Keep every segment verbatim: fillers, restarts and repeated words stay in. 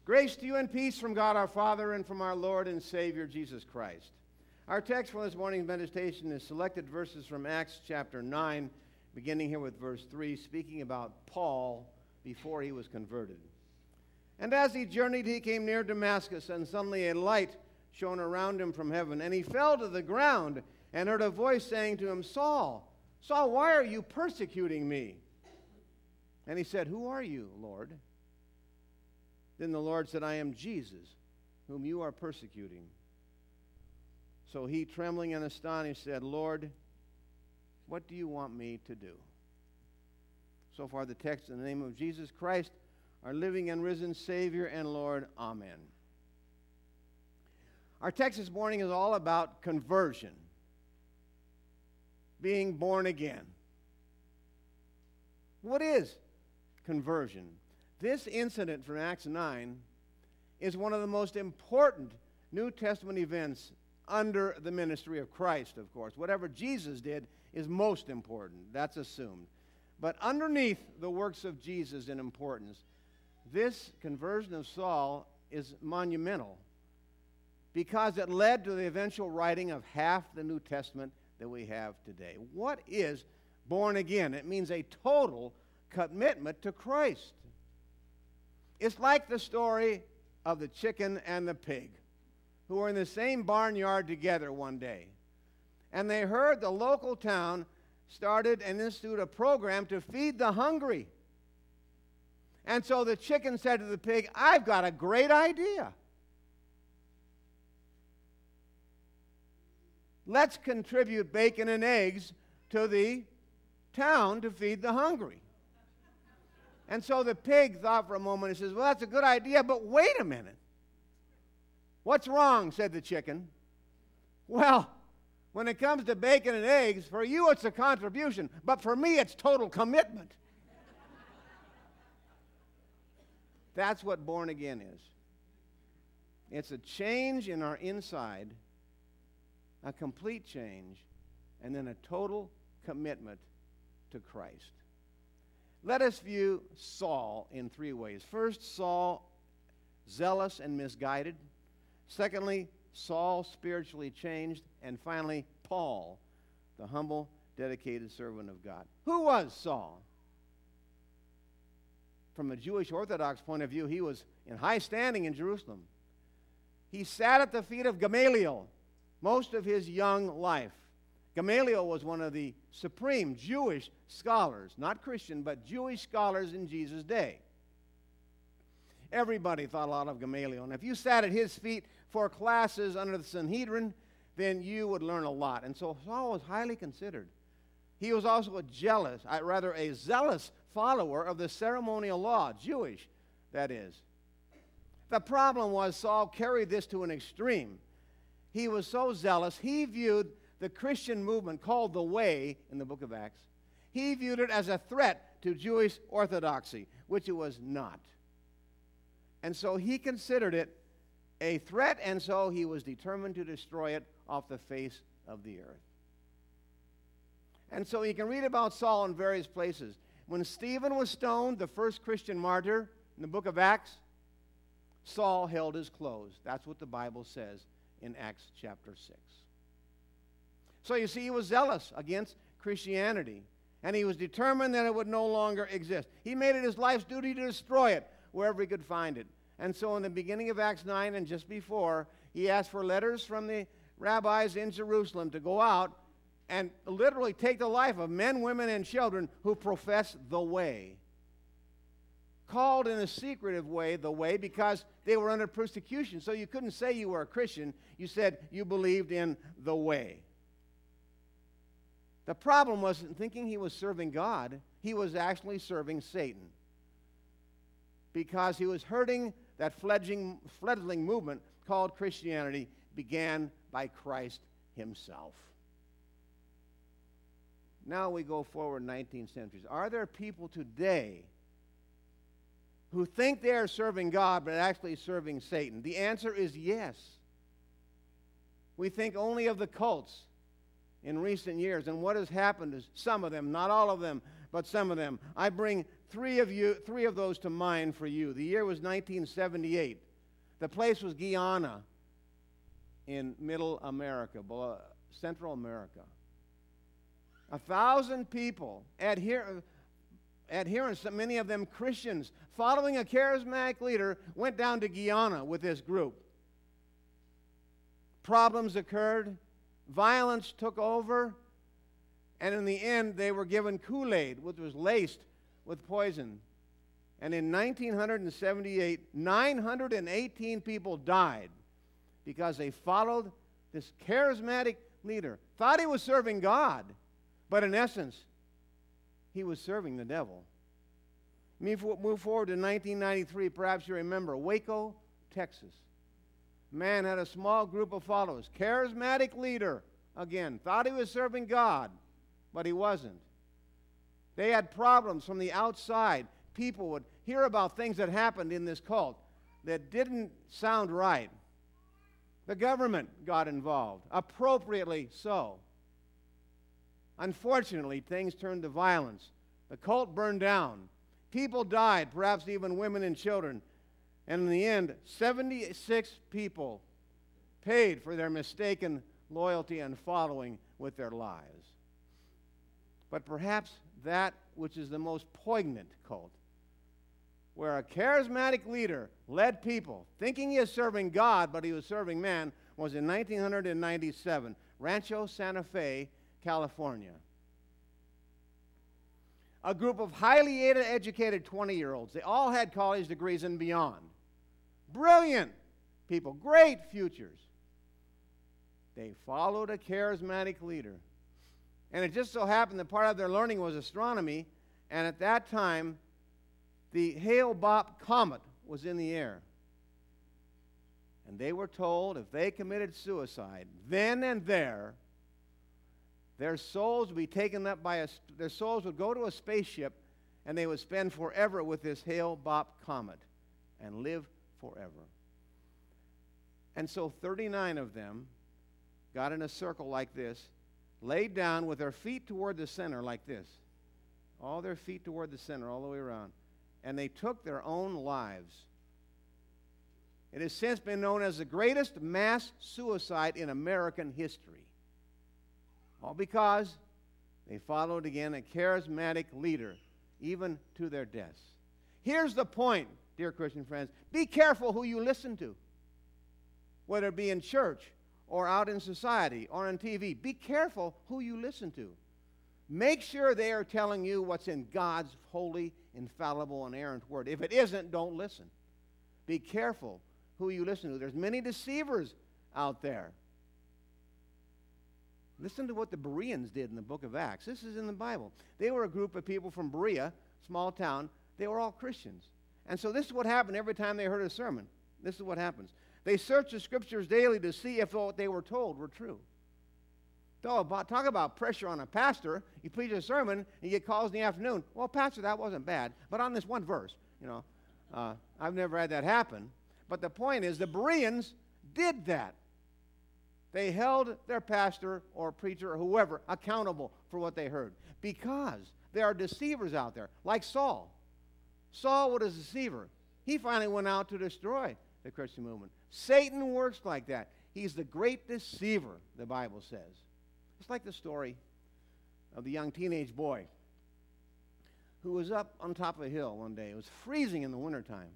Grace to you and peace from God our Father and from our Lord and Savior Jesus Christ. Our text for this morning's meditation is selected verses from Acts chapter nine, beginning here with verse three, speaking about Paul before he was converted. And as he journeyed, he came near Damascus, and suddenly a light shone around him from heaven. And he fell to the ground and heard a voice saying to him, Saul, Saul, why are you persecuting me? And he said, Who are you, Lord? Then the Lord said, I am Jesus, whom you are persecuting. So he, trembling and astonished, said, Lord, what do you want me to do? So far the text in the name of Jesus Christ, our living and risen Savior and Lord. Amen. Our text this morning is all about conversion, being born again. What is conversion? This incident from Acts nine is one of the most important New Testament events under the ministry of Christ, of course. Whatever Jesus did is most important. That's assumed. But underneath the works of Jesus in importance, this conversion of Saul is monumental because it led to the eventual writing of half the New Testament that we have today. What is born again? It means a total commitment to Christ. It's like the story of the chicken and the pig who were in the same barnyard together one day. And they heard the local town started and instituted a program to feed the hungry. And so the chicken said to the pig, I've got a great idea. Let's contribute bacon and eggs to the town to feed the hungry. And so the pig thought for a moment and says, well, that's a good idea, but wait a minute. What's wrong? Said the chicken. Well, when it comes to bacon and eggs, for you it's a contribution, but for me it's total commitment. That's what born again is. It's a change in our inside, a complete change, and then a total commitment to Christ. Let us view Saul in three ways. First, Saul, zealous and misguided. Secondly, Saul, spiritually changed. And finally, Paul, the humble, dedicated servant of God. Who was Saul? From a Jewish Orthodox point of view, he was in high standing in Jerusalem. He sat at the feet of Gamaliel most of his young life. Gamaliel was one of the supreme Jewish scholars, not Christian, but Jewish scholars in Jesus' day. Everybody thought a lot of Gamaliel. And if you sat at his feet for classes under the Sanhedrin, then you would learn a lot. And so Saul was highly considered. He was also a jealous, rather a zealous follower of the ceremonial law, Jewish, that is. The problem was Saul carried this to an extreme. He was so zealous, he viewed the Christian movement called the Way in the book of Acts, he viewed it as a threat to Jewish orthodoxy, which it was not. And so he considered it a threat, and so he was determined to destroy it off the face of the earth. And so you can read about Saul in various places. When Stephen was stoned, the first Christian martyr in the book of Acts, Saul held his clothes. That's what the Bible says in Acts chapter six. So you see, he was zealous against Christianity, and he was determined that it would no longer exist. He made it his life's duty to destroy it wherever he could find it. And so in the beginning of Acts nine and just before, he asked for letters from the rabbis in Jerusalem to go out and literally take the life of men, women, and children who profess the Way. Called in a secretive way the Way because they were under persecution. So you couldn't say you were a Christian. You said you believed in the Way. The problem wasn't thinking he was serving God. He was actually serving Satan because he was hurting that fledgling, fledgling movement called Christianity, began by Christ himself. Now we go forward nineteen centuries. Are there people today who think they are serving God but actually serving Satan? The answer is yes. We think only of the cults in recent years, and what has happened is some of them, not all of them, but some of them. I bring three of you, three of those to mind for you. The year was nineteen seventy-eight. The place was Guyana in Middle America, Central America. A thousand people, adher- adherents, many of them Christians, following a charismatic leader, went down to Guyana with this group. Problems occurred, violence took over, and in the end they were given Kool-Aid, which was laced with poison. And in nineteen seventy-eight, nine hundred eighteen people died because they followed this charismatic leader. Thought he was serving God, but in essence, he was serving the devil. Move forward to nineteen ninety-three, perhaps you remember, Waco, Texas. Man had a small group of followers. Charismatic leader, again, thought he was serving God, but he wasn't. They had problems from the outside. People would hear about things that happened in this cult that didn't sound right. The government got involved, appropriately so. Unfortunately, things turned to violence. The cult burned down. People died, perhaps even women and children. And in the end, seventy-six people paid for their mistaken loyalty and following with their lives. But perhaps that which is the most poignant cult, where a charismatic leader led people, thinking he was serving God, but he was serving man, was in nineteen ninety-seven, Rancho Santa Fe, California. A group of highly educated twenty-year-olds. They all had college degrees and beyond. Brilliant people, great futures. They followed a charismatic leader. And it just so happened that part of their learning was astronomy, and at that time, the Hale-Bopp comet was in the air. And they were told if they committed suicide, then and there, their souls would be taken up by a, their souls would go to a spaceship, and they would spend forever with this Hale-Bopp comet and live forever. And so thirty-nine of them got in a circle like this, laid down with their feet toward the center like this, all their feet toward the center all the way around, and they took their own lives. It has since been known as the greatest mass suicide in American history. All because they followed again a charismatic leader, even to their deaths. Here's the point, dear Christian friends. Be careful who you listen to, whether it be in church or out in society or on T V. Be careful who you listen to. Make sure they are telling you what's in God's holy, infallible, inerrant word. If it isn't, don't listen. Be careful who you listen to. There's many deceivers out there. Listen to what the Bereans did in the book of Acts. This is in the Bible. They were a group of people from Berea, small town. They were all Christians. And so this is what happened every time they heard a sermon. This is what happens. They searched the Scriptures daily to see if what they were told were true. Talk about pressure on a pastor. You preach a sermon, and you get calls in the afternoon. Well, pastor, that wasn't bad, but on this one verse, you know, uh, I've never had that happen. But the point is, the Bereans did that. They held their pastor or preacher or whoever accountable for what they heard, because there are deceivers out there, like Saul. Saul was a deceiver. He finally went out to destroy the Christian movement. Satan works like that. He's the great deceiver, the Bible says. It's like the story of the young teenage boy who was up on top of a hill one day. It was freezing in the wintertime.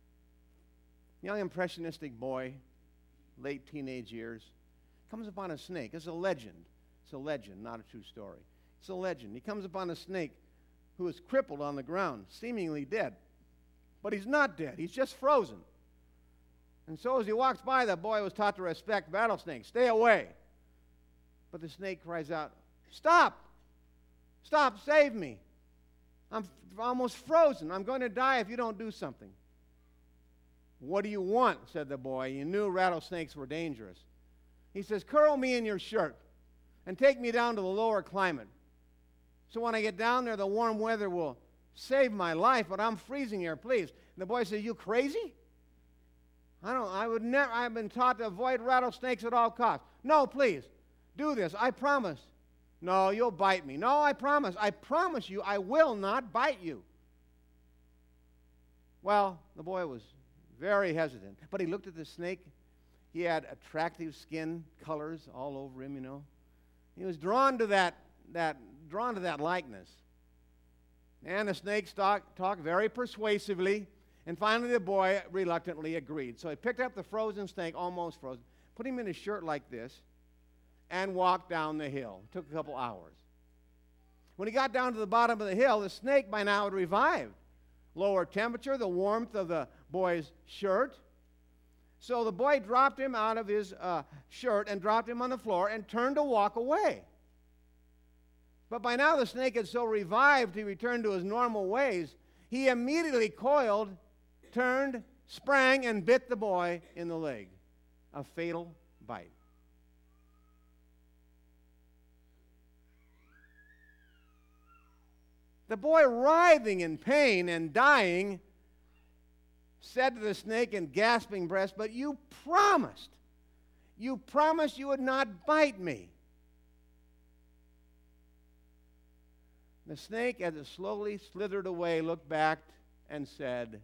Young impressionistic boy, late teenage years, comes upon a snake. It's a legend. It's a legend, not a true story. It's a legend. He comes upon a snake who is crippled on the ground, seemingly dead. But he's not dead. He's just frozen. And so as he walks by, the boy was taught to respect rattlesnakes. Stay away. But the snake cries out, "Stop! Stop, save me. I'm f- almost frozen. I'm going to die if you don't do something." "What do you want?" said the boy. He knew rattlesnakes were dangerous. He says, "Curl me in your shirt and take me down to the lower climate. So when I get down there, the warm weather will save my life, but I'm freezing here, please." And the boy says, "You crazy? I don't, I would never, I've been taught to avoid rattlesnakes at all costs. No, please, do this, I promise." No, you'll bite me. No, I promise. I promise you I will not bite you. Well, the boy was very hesitant, but he looked at the snake. He had attractive skin colors all over him, you know. He was drawn to that, that, drawn to that likeness. And the snake talked talk very persuasively, and finally the boy reluctantly agreed. So he picked up the frozen snake, almost frozen, put him in his shirt like this, and walked down the hill. It took a couple hours. When he got down to the bottom of the hill, the snake by now had revived. Lower temperature, the warmth of the boy's shirt. So the boy dropped him out of his uh, shirt and dropped him on the floor and turned to walk away. But by now the snake had so revived, he returned to his normal ways. He immediately coiled, turned, sprang, and bit the boy in the leg. A fatal bite. The boy, writhing in pain and dying, said to the snake in gasping breath, "But you promised. You promised you would not bite me." The snake, as it slowly slithered away, looked back and said,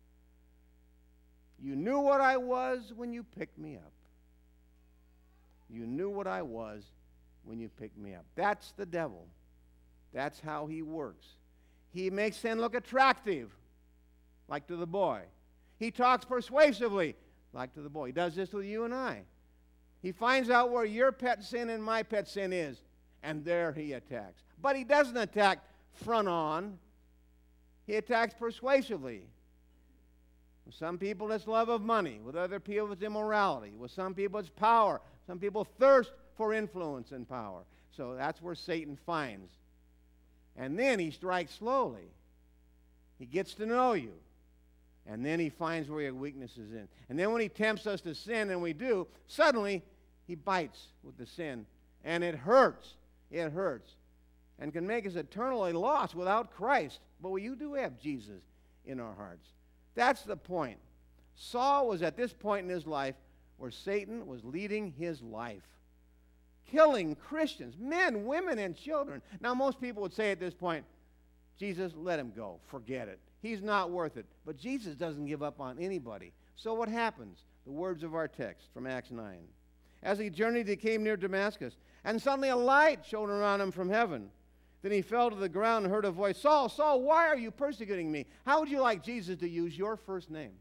"You knew what I was when you picked me up. You knew what I was when you picked me up." That's the devil. That's how he works. He makes sin look attractive, like to the boy. He talks persuasively, like to the boy. He does this with you and I. He finds out where your pet sin and my pet sin is, and there he attacks. But he doesn't attack front on. He attacks persuasively. With some people, it's love of money. With other people, it's immorality. With some people, it's power. Some people thirst for influence and power. So that's where Satan finds. And then he strikes slowly. He gets to know you. And then he finds where your weakness is in. And then when he tempts us to sin, and we do, suddenly he bites with the sin. And it hurts. It hurts. And can make us eternally lost without Christ. But we you do have Jesus in our hearts. That's the point. Saul was at this point in his life where Satan was leading his life. Killing Christians, men, women, and children. Now, most people would say at this point, Jesus, let him go. Forget it. He's not worth it. But Jesus doesn't give up on anybody. So what happens? The words of our text from Acts nine. As he journeyed, he came near Damascus, and suddenly a light shone around him from heaven. Then he fell to the ground and heard a voice, "Saul, Saul, why are you persecuting me?" How would you like Jesus to use your first name?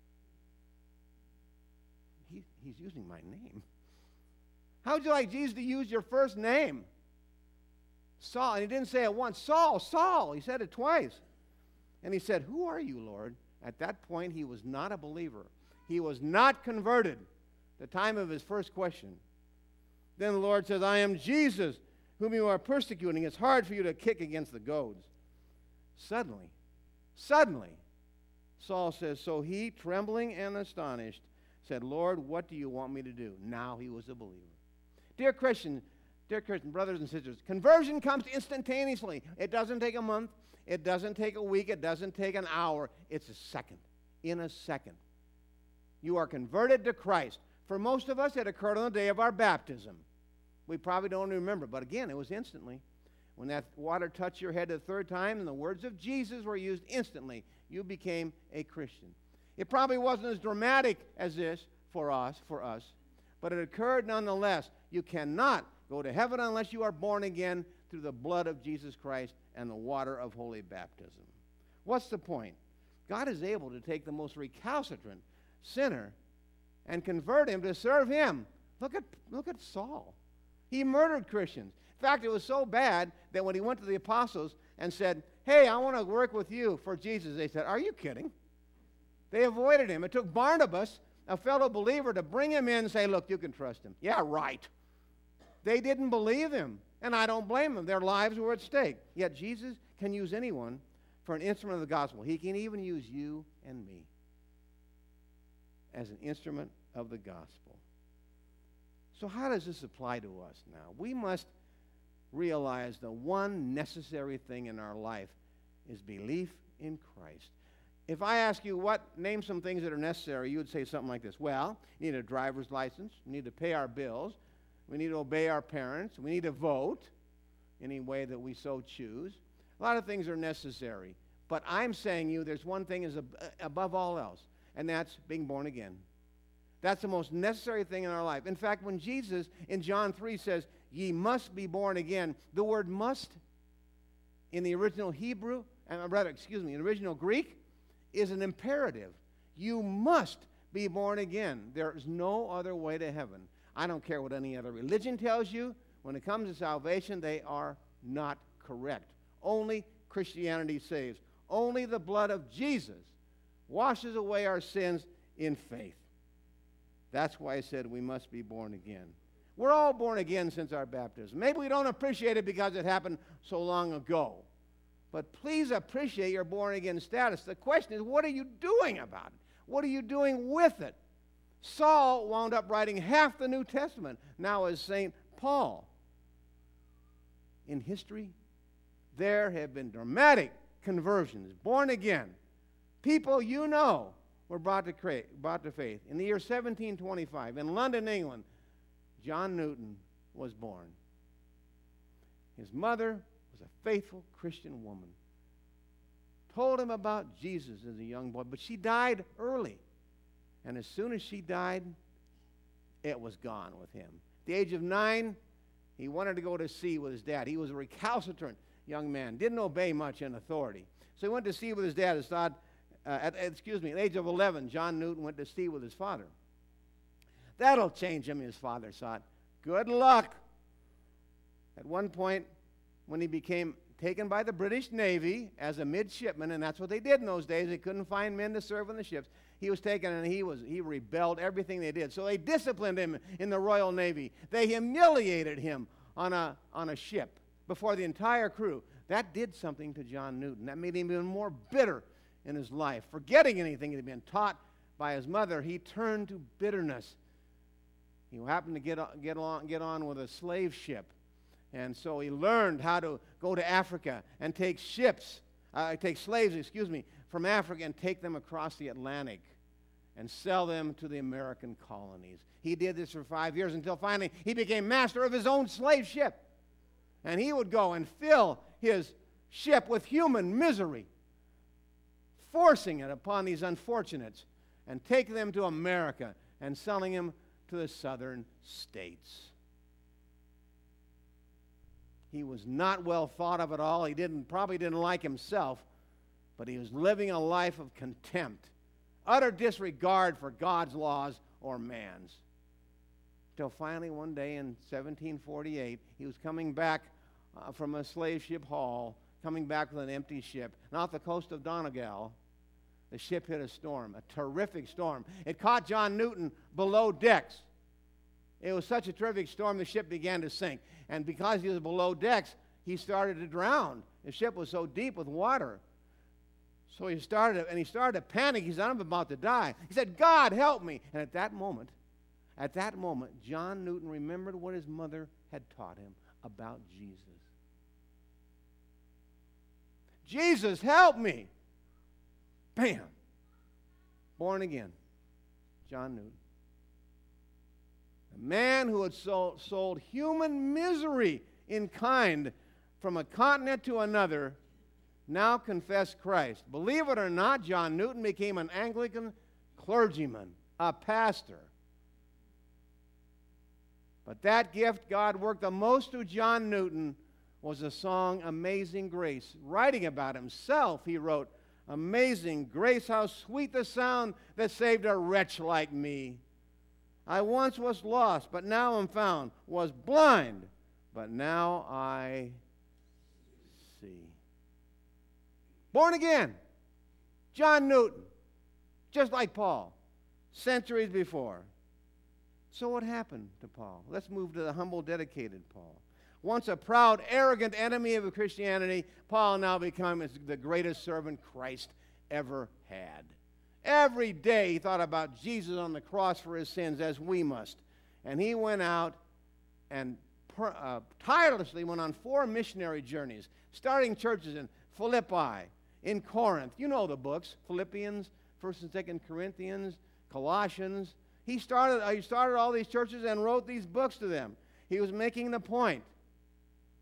He, he's using my name. How would you like Jesus to use your first name? Saul. And he didn't say it once. Saul, Saul. He said it twice. And he said, "Who are you, Lord?" At that point, he was not a believer. He was not converted. The time of his first question. Then the Lord says, "I am Jesus, whom you are persecuting. It's hard for you to kick against the goads." Suddenly, suddenly, Saul says, so he, trembling and astonished, said, "Lord, what do you want me to do?" Now he was a believer. Dear Christian, dear Christian brothers and sisters, conversion comes instantaneously. It doesn't take a month. It doesn't take a week. It doesn't take an hour. It's a second. In a second. You are converted to Christ. For most of us, it occurred on the day of our baptism. We probably don't remember, but again, it was instantly. When that water touched your head the third time and the words of Jesus were used instantly, you became a Christian. It probably wasn't as dramatic as this for us, for us, but it occurred nonetheless. You cannot go to heaven unless you are born again through the blood of Jesus Christ and the water of holy baptism. What's the point? God is able to take the most recalcitrant sinner and convert him to serve him. Look at, look at Saul. He murdered Christians. In fact, it was so bad that when he went to the apostles and said, "Hey, I want to work with you for Jesus," they said, "Are you kidding?" They avoided him. It took Barnabas, a fellow believer, to bring him in and say, "Look, you can trust him." Yeah, right. They didn't believe him, and I don't blame them. Their lives were at stake. Yet Jesus can use anyone for an instrument of the gospel. He can even use you and me as an instrument of the gospel. So how does this apply to us now? We must realize the one necessary thing in our life is belief in Christ. If I ask you, what, name some things that are necessary, you would say something like this. Well, you need a driver's license. We need to pay our bills. We need to obey our parents. We need to vote. any way that we so choose. A lot of things are necessary. But I'm saying you there's one thing is ab- above all else, and that's being born again. That's the most necessary thing in our life. In fact, when Jesus in John three says, ye must be born again, the word must in the original Hebrew, uh, rather, excuse me, in the original Greek, is an imperative. You must be born again. There is no other way to heaven. I don't care what any other religion tells you. When it comes to salvation, they are not correct. Only Christianity saves. Only the blood of Jesus washes away our sins in faith. That's why I said we must be born again. We're all born again since our baptism. Maybe we don't appreciate it because it happened so long ago. But please appreciate your born again status. The question is, what are you doing about it? What are you doing with it? Saul wound up writing half the New Testament, now as Saint Paul. In history, there have been dramatic conversions, born again. People you know were brought to, cra- brought to faith. In the year seventeen twenty-five, in London, England, John Newton was born. His mother was a faithful Christian woman. Told him about Jesus as a young boy, but she died early. And as soon as she died, it was gone with him. At the age of nine, he wanted to go to sea with his dad. He was a recalcitrant young man, didn't obey much in authority. So he went to sea with his dad. His dad uh, at, excuse me, at the age of eleven, John Newton went to sea with his father. That'll change him, his father thought. Good luck. At one point, when he became taken by the British Navy as a midshipman, and that's what they did in those days. They couldn't find men to serve on the ships. He was taken, and he was he rebelled everything they did. So they disciplined him in the Royal Navy. They humiliated him on a, on a ship before the entire crew. That did something to John Newton. That made him even more bitter in his life. Forgetting anything he had been taught by his mother, he turned to bitterness. He happened to get, get, along, get on with a slave ship. And so he learned how to go to Africa and take ships, uh, take slaves, excuse me, from Africa and take them across the Atlantic and sell them to the American colonies. He did this for five years until finally he became master of his own slave ship. And he would go and fill his ship with human misery, forcing it upon these unfortunates and take them to America and selling them to the southern states. He was not well thought of at all. He didn't, probably didn't like himself, but he was living a life of contempt, utter disregard for God's laws or man's. Till finally one day in seventeen forty-eight, he was coming back uh, from a slave ship haul, coming back with an empty ship. And off the coast of Donegal, the ship hit a storm, a terrific storm. It caught John Newton below decks. It was such a terrific storm, the ship began to sink. And because he was below decks, he started to drown. The ship was so deep with water. So he started, and he started to panic. He said, I'm about to die. He said, God, help me. And at that moment, at that moment, John Newton remembered what his mother had taught him about Jesus. Jesus, help me. Bam. Born again. John Newton. A man who had sold, sold human misery in kind from a continent to another now confessed Christ. Believe it or not, John Newton became an Anglican clergyman, a pastor. But that gift God worked the most through John Newton was the song Amazing Grace. Writing about himself, he wrote, Amazing grace, how sweet the sound that saved a wretch like me. I once was lost, but now am found, was blind, but now I see. Born again. John Newton, just like Paul, centuries before. So what happened to Paul? Let's move to the humble, dedicated Paul. Once a proud, arrogant enemy of Christianity, Paul now becomes the greatest servant Christ ever had. Every day he thought about Jesus on the cross for his sins, as we must. And he went out and per, uh, tirelessly went on four missionary journeys, starting churches in Philippi, in Corinth. You know the books, Philippians, First and Second Corinthians, Colossians. He started, uh, he started all these churches and wrote these books to them. He was making the point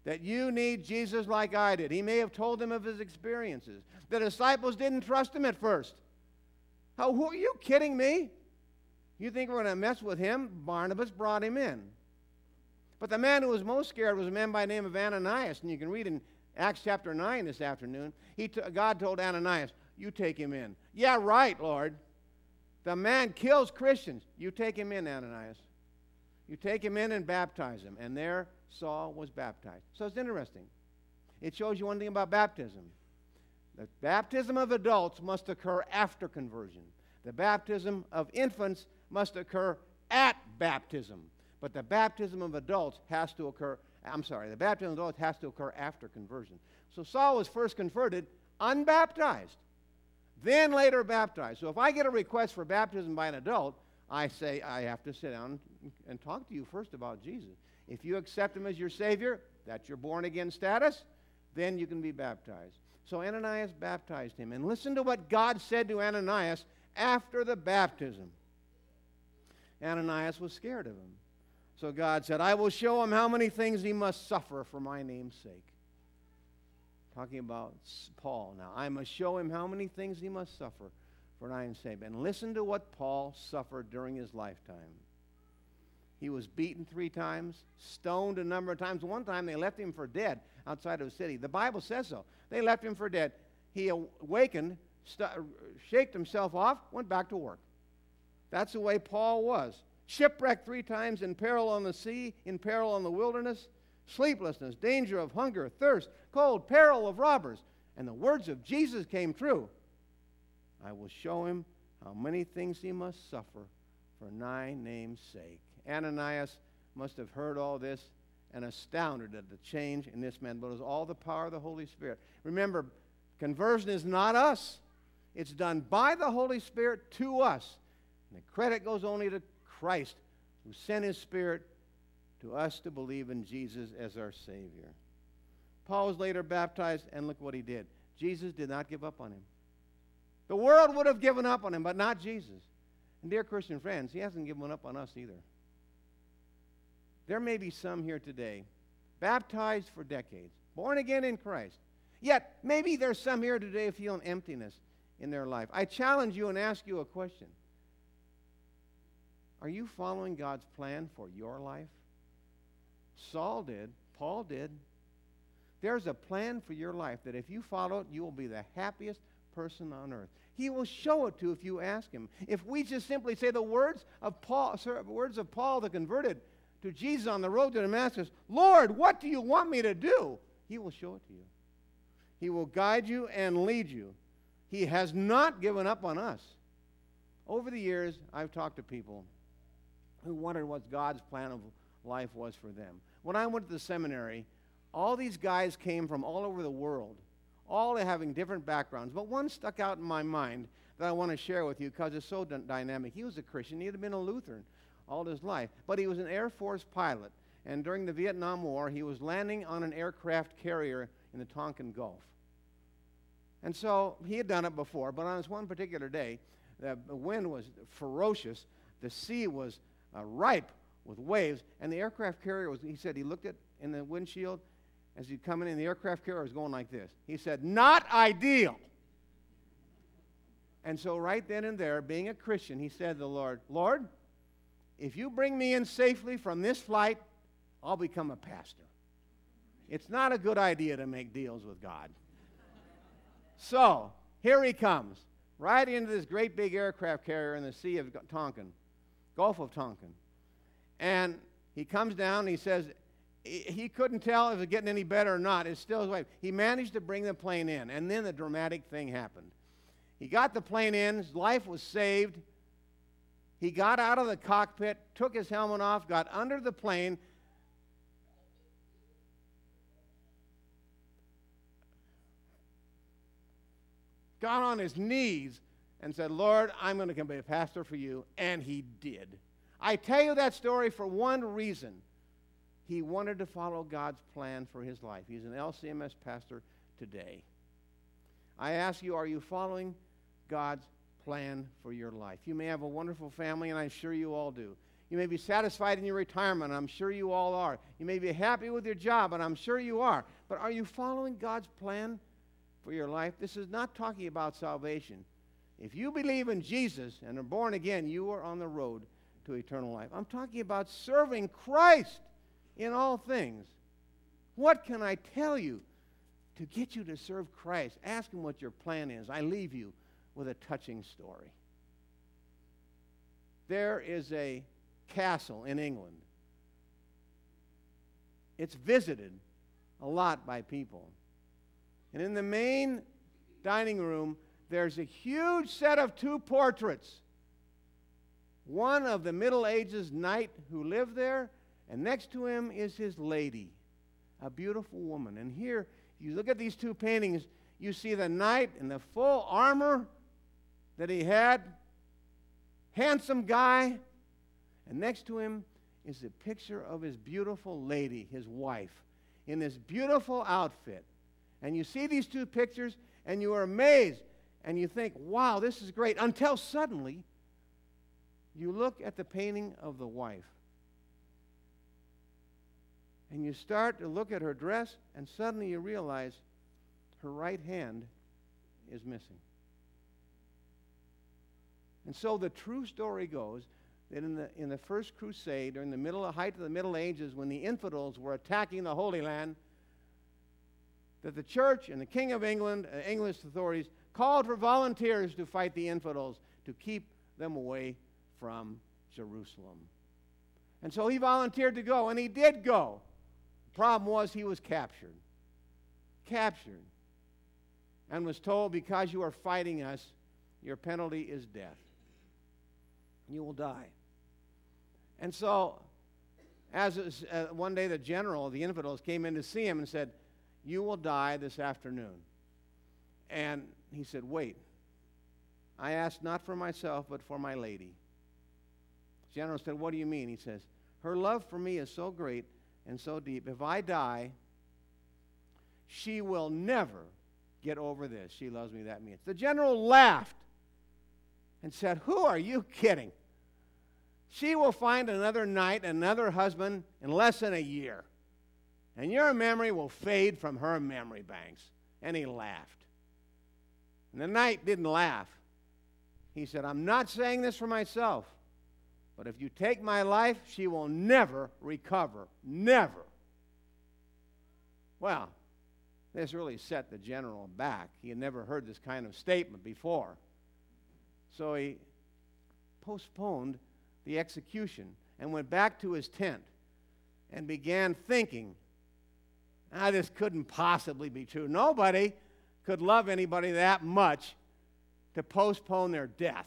that you need Jesus like I did. He may have told them of his experiences. The disciples didn't trust him at first. How, who, are you kidding me? You think we're going to mess with him? Barnabas brought him in. But the man who was most scared was a man by the name of Ananias, and you can read in Acts chapter nine this afternoon. He t- God told Ananias, you take him in. Yeah, right, Lord. The man kills Christians. You take him in, Ananias. You take him in and baptize him. And there Saul was baptized. So it's interesting. It shows you one thing about baptism. The baptism of adults must occur after conversion. The baptism of infants must occur at baptism. But the baptism of adults has to occur, I'm sorry, the baptism of adults has to occur after conversion. So Saul was first converted unbaptized, then later baptized. So if I get a request for baptism by an adult, I say I have to sit down and talk to you first about Jesus. If you accept him as your Savior, that's your born-again status, then you can be baptized. So Ananias baptized him. And listen to what God said to Ananias after the baptism. Ananias was scared of him. So God said, I will show him how many things he must suffer for my name's sake. Talking about Paul now. I must show him how many things he must suffer for my name's sake. And listen to what Paul suffered during his lifetime. He was beaten three times, stoned a number of times. One time they left him for dead outside of the city. The Bible says so. They left him for dead. He awakened, st- shaked himself off, went back to work. That's the way Paul was. Shipwrecked three times, in peril on the sea, in peril in the wilderness, sleeplessness, danger of hunger, thirst, cold, peril of robbers. And the words of Jesus came true. I will show him how many things he must suffer for my name's sake. Ananias must have heard all this and astounded at the change in this man, but it was all the power of the Holy Spirit. Remember, conversion is not us. It's done by the Holy Spirit to us. And the credit goes only to Christ, who sent his Spirit to us to believe in Jesus as our Savior. Paul was later baptized, and look what he did. Jesus did not give up on him. The world would have given up on him, but not Jesus. And dear Christian friends, he hasn't given up on us either. There may be some here today, baptized for decades, born again in Christ. Yet, maybe there's some here today feeling emptiness in their life. I challenge you and ask you a question. Are you following God's plan for your life? Saul did. Paul did. There's a plan for your life that if you follow it, you will be the happiest person on earth. He will show it to you if you ask him. If we just simply say the words of Paul, sir, words of Paul the converted to Jesus on the road to Damascus, Lord, what do you want me to do? He will show it to you. He will guide you and lead you. He has not given up on us. Over the years, I've talked to people who wondered what God's plan of life was for them. When I went to the seminary, all these guys came from all over the world, all having different backgrounds, but one stuck out in my mind that I want to share with you because it's so d- dynamic. He was a Christian. He had been a Lutheran all his life, but he was an Air Force pilot, and during the Vietnam War, he was landing on an aircraft carrier in the Tonkin Gulf. And so he had done it before, but on this one particular day, the wind was ferocious, the sea was uh, ripe with waves, and the aircraft carrier was, he said he looked at in the windshield as he'd come in, and the aircraft carrier was going like this. He said, not ideal. And so right then and there, being a Christian, he said to the Lord, Lord, if you bring me in safely from this flight, I'll become a pastor. It's not a good idea to make deals with God. So, here he comes, right into this great big aircraft carrier in the Sea of Tonkin, Gulf of Tonkin. And he comes down and he says, he couldn't tell if it was getting any better or not. It's still his way. He managed to bring the plane in, and then the dramatic thing happened. He got the plane in, his life was saved. He got out of the cockpit, took his helmet off, got under the plane. Got on his knees and said, Lord, I'm going to be a pastor for you. And he did. I tell you that story for one reason. He wanted to follow God's plan for his life. He's an L C M S pastor today. I ask you, are you following God's plan for your life? You may have a wonderful family, and I'm sure you all do. You may be satisfied in your retirement, and I'm sure you all are. You may be happy with your job, and I'm sure you are. But are you following God's plan for your life? This is not talking about salvation. If you believe in Jesus and are born again, you are on the road to eternal life. I'm talking about serving Christ in all things. What can I tell you to get you to serve Christ? Ask him what your plan is. I leave you with a touching story. There is a castle in England. It's visited a lot by people. And in the main dining room, there's a huge set of two portraits. One of the Middle Ages knight who lived there, and next to him is his lady, a beautiful woman. And here, you look at these two paintings, you see the knight in the full armor that he had, handsome guy, and next to him is a picture of his beautiful lady, his wife, in this beautiful outfit. And you see these two pictures, and you are amazed, and you think, wow, this is great, until suddenly you look at the painting of the wife. And you start to look at her dress, and suddenly you realize her right hand is missing. And so the true story goes that in the, in the First Crusade, during the middle, height of the Middle Ages, when the infidels were attacking the Holy Land, that the church and the King of England, uh, English authorities, called for volunteers to fight the infidels, to keep them away from Jerusalem. And so he volunteered to go, and he did go. The problem was he was captured. Captured. And was told, because you are fighting us, your penalty is death. You will die. And so, as was, uh, one day the general of the infidels came in to see him and said, you will die this afternoon. And he said, wait. I asked not for myself, but for my lady. The general said, what do you mean? He says, her love for me is so great and so deep. If I die, she will never get over this. She loves me that much. The general laughed and said, who are you kidding? She will find another knight, another husband in less than a year. And your memory will fade from her memory banks. And he laughed. And the knight didn't laugh. He said, I'm not saying this for myself, but if you take my life, she will never recover. Never. Well, this really set the general back. He had never heard this kind of statement before. So he postponed the execution and went back to his tent and began thinking, ah, this couldn't possibly be true. Nobody could love anybody that much to postpone their death.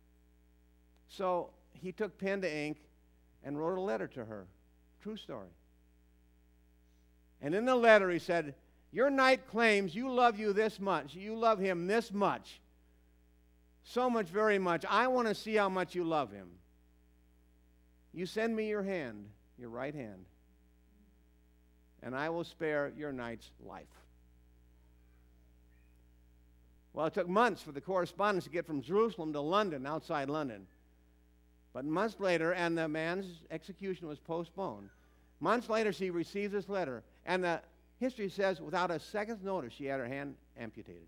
So he took pen to ink and wrote a letter to her. True story. And in the letter he said, your knight claims you love you this much. You love him this much. So much, very much. I want to see how much you love him. You send me your hand, your right hand, and I will spare your knight's life. Well, it took months for the correspondence to get from Jerusalem to London, outside London. But months later, and the man's execution was postponed. Months later, she received this letter, and the history says, without a second's notice, she had her hand amputated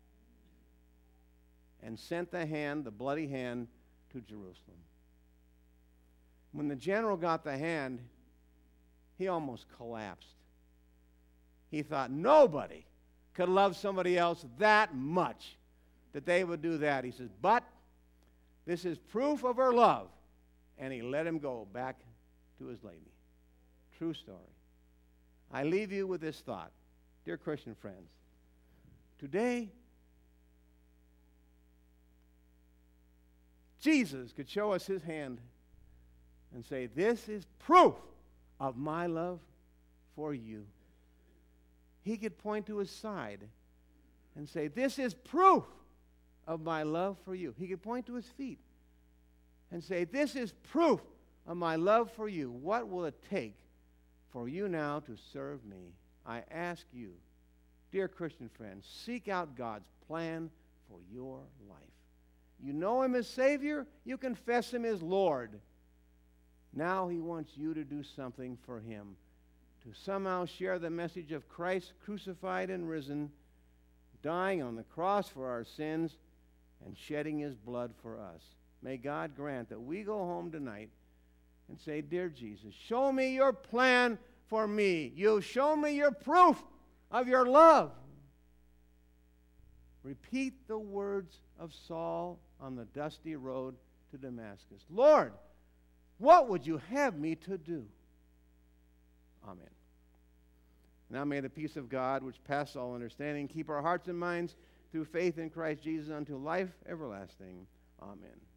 and sent the hand, the bloody hand, to Jerusalem. When the general got the hand, he almost collapsed. He thought nobody could love somebody else that much that they would do that. He says, but this is proof of her love. And he let him go back to his lady. True story. I leave you with this thought, dear Christian friends. Today, Jesus could show us his hand and say, this is proof of my love for you. He could point to his side and say, this is proof of my love for you. He could point to his feet and say, this is proof of my love for you. What will it take for you now to serve me? I ask you, dear Christian friends, seek out God's plan for your life. You know him as Savior, you confess him as Lord. Now he wants you to do something for him, to somehow share the message of Christ crucified and risen, dying on the cross for our sins, and shedding his blood for us. May God grant that we go home tonight and say, Dear Jesus, show me your plan for me. You show me your proof of your love. Repeat the words of Saul on the dusty road to Damascus. Lord, what would you have me to do? Amen. Now may the peace of God, which passes all understanding, keep our hearts and minds through faith in Christ Jesus unto life everlasting. Amen.